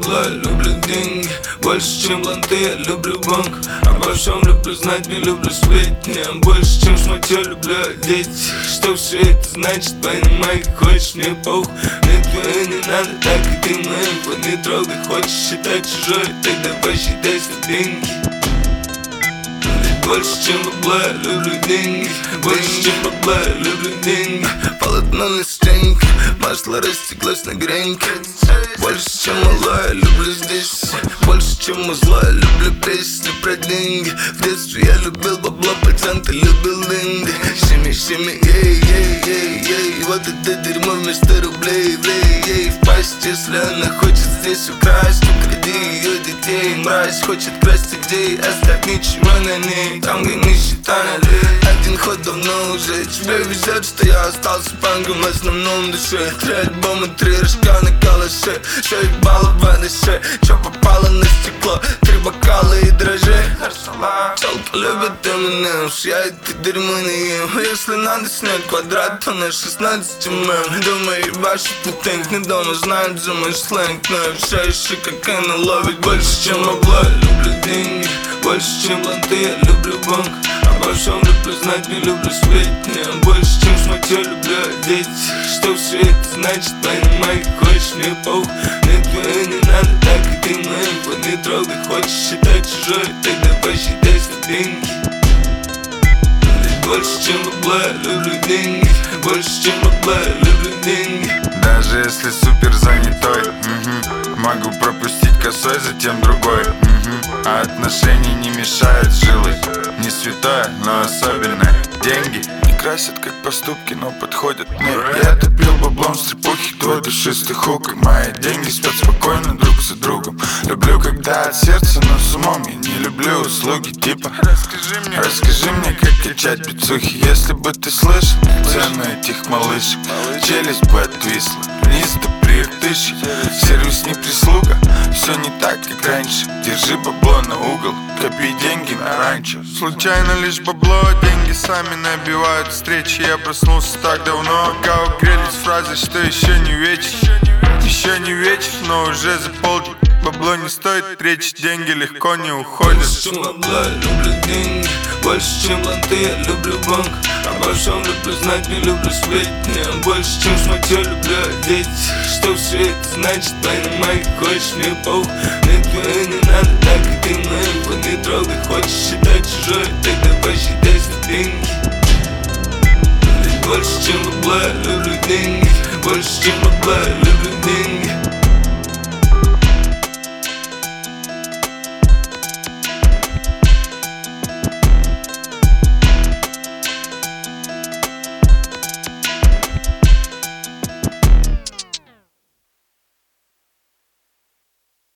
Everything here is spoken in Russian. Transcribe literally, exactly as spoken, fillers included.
бабла, люблю деньги. Больше, чем ланты, я люблю банк. Обо всем люблю знать, не люблю сплетни. Больше, чем шматье, люблю одеть. Что все это значит, понимай, как хочешь, мне похуй. Мне твое не надо, так и ты моим фон не трогай. Хочешь считать чужое, тогда посчитай свои деньги. Больше, чем бабла, я люблю деньги. Больше, чем бабла, я люблю деньги. Полотно на стенке, масло растеклось на греньке. Больше, чем мало, я люблю здесь. Больше, чем музла, я люблю песни про деньги. В детстве я любил бабло, пацан, ты любил деньги. Шими, шими, ей, ей, ей, ей. Вот это дерьмо вместо рублей, влей, ей. В пасть, если она хочет здесь украсть. Укради ее детей, мразь хочет красть идеи. Оставь ничего на ней, там где нищета налей. Один ход давно уже, тебе везет, что я остался панком в основном душе. Три альбома, три рожка на калаше. Шесть баллов в АДШ, чё попало на стекло. Три бокала и дрожжи. Челка любит эм энд эмс, я это дерьмо не ем. Если надо снять квадрат, то на шестнадцать эм. Думаю, ебашит путинг, не дома знают за мой сленг. Но я все еще как она ловит. Больше, чем бабла, люблю деньги. Больше, чем ланты, я люблю банк. Обо всем люблю знать, не люблю сплетни. Больше, чем шматье, люблю одеть. Что все это значит, понимай, как хочешь, мне похуй. Мне твое не надо, так и ты моим фон не трогай. Хочешь считать чужое, тогда посчитай свои деньги. Больше, чем бабла, я люблю деньги. Больше, чем бабла, я люблю деньги. Даже если супер занятой, угу. Могу пропустить косой, затем другой, угу. А отношения не мешают жилой. Не святое, но особенное. Деньги не красят как поступки, но подходят мне. Я топил баблом с трепухи, твой душистый хук. И мои деньги спят спокойно друг за другом. Люблю, когда от сердца, но с умом. Я не люблю услуги типа Расскажи мне, расскажи мне, как качать бицухи. Если бы ты слышал цену этих малышек, челюсть бы отвисла, вниз до приртыши. Сервис не прислуга, все не так, как раньше. Держи бабло на угол, копи деньги на ранчо. Случайно лишь бабло, деньги сами набивают встречи. Я проснулся так давно, пока угрелись фразы, что еще не вечер. Еще не вечер, но уже за полдень. Бабло не стоит речи, деньги легко не уходят. Больше, чем бабла, я люблю деньги. Больше, чем ланты, я люблю банк. Обо всем люблю знать, не люблю сплетни. Больше, чем шматье, люблю одеть. Что все это значит, понимай, как хочешь, мне похуй. Мне твое не надо, так и ты моим фон не трогай. Хочешь считать чужое, тогда посчитай свои деньги. Больше, чем бабла, я люблю деньги. Больше, чем бабла, я люблю деньги.